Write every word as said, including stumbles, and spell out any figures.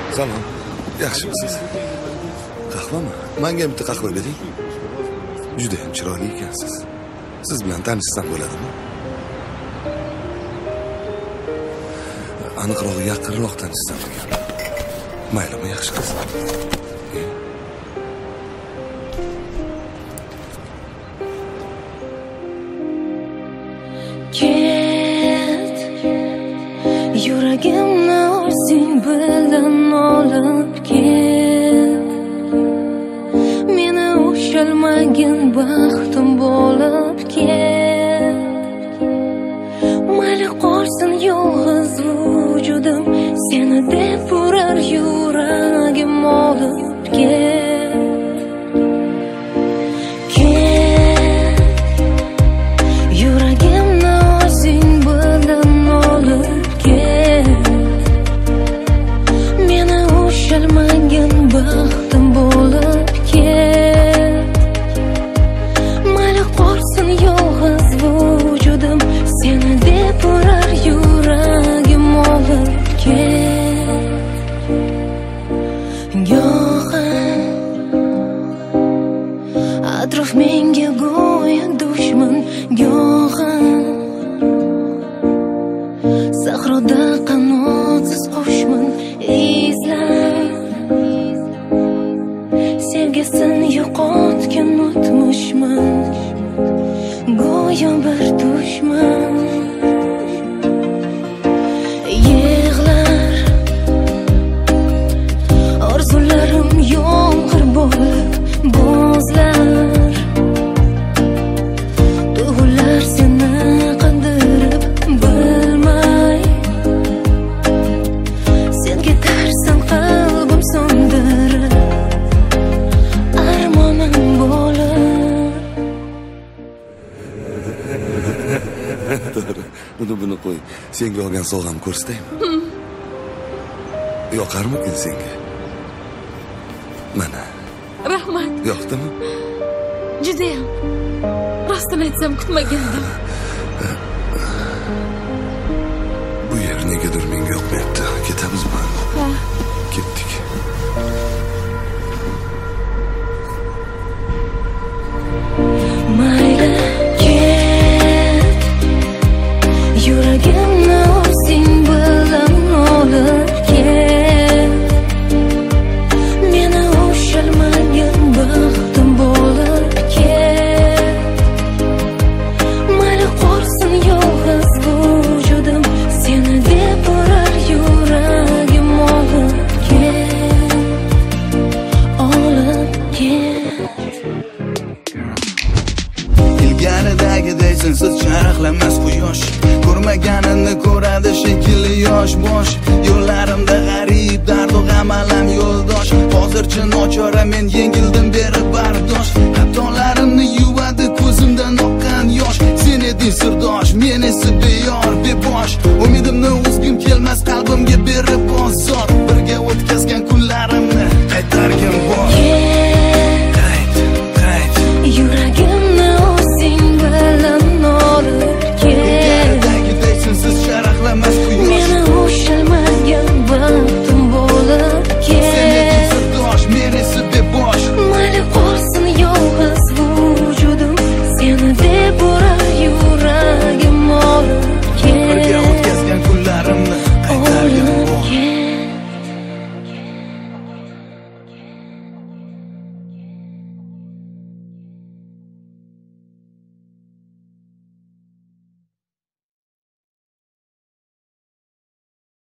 Salom. Yaxshimisiz? Qahvami? Menga bitta qahva bering. Juda ham chiroyli ekansiz. Siz bilan tanishsam bo'ladimi? Aniqroq, yaqinroq tanishsam ekan. Maylimi, yaxshi qiz. Ket, yuragimni o'zing bilan olib ket. Meni ushalmagin baxtim bo'lib ket. Mayli qolsin yolg'iz vujudim, seni deb urar yuragim olib ket. Ket, yuragimni o'zing bilan olib ket. Meni ushalmagin baxtim bo'lib ket. Mayli qolsin yolg'iz vujudim, seni deb urar yuragim olib ket. Go'han atrof menga go'yo dushman, go'han sahroda qanotsiz qushman. Izlab sevgisini yo'qotgan o'tmishman, go'yo bir dushman. Yig'lar orzularim yomg'ir bo'lib bo'zlar. Tuyg'ular seni qandirib bilmay, sen ketarsan qalbim so'ndirib, armonim bo'lib. To'g'ri. Buni buni qo'y. Senga olgan sovg'am ko'rsataymi? Yoqarmikin senga? Mana. Rahmat. Yoqdimi? Judayam. Rostini aytsam kutmagandim. Bu yer negadir menga yoqmayapti. Ketamizmi? Ha. Ketdik. Mayli ket, yuragimni o'zing bilan olib ket. Meni ushalmagin baxtim bo'lib ket. Mayli qolsin yolg'iz vujudim, seni deb urar yuragim olib ket. Olib ket. Ilgarigidaysan siz charaqlamas quyosh, ko'rmaganini ko'radi shekilli yosh bosh.